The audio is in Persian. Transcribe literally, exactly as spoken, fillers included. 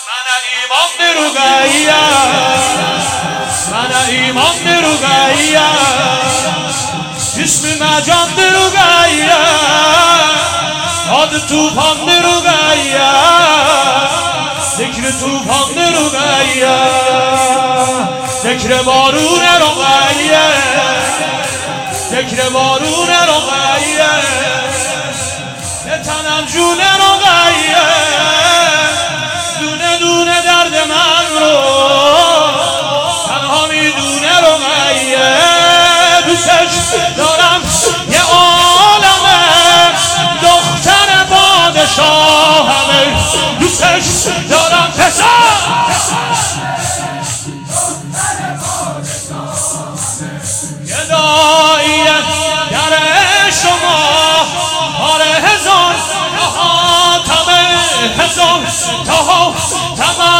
ایمان دروغاییه من ایمان دروغاییه جسم مجان دروغاییه آد توفان دروغاییه ذکر توفان دروغاییه ذکر بارون رغاییه ذکر بارون رغاییه به تنم جون رغاییه دونه دونه درد من رو تنها میدونه رغاییه دوستش دارم یه عالمه دختر پادشاهمه دوستش دارم پسر یه داییه در شما آره هزار تاها تمه هزار تاها تمه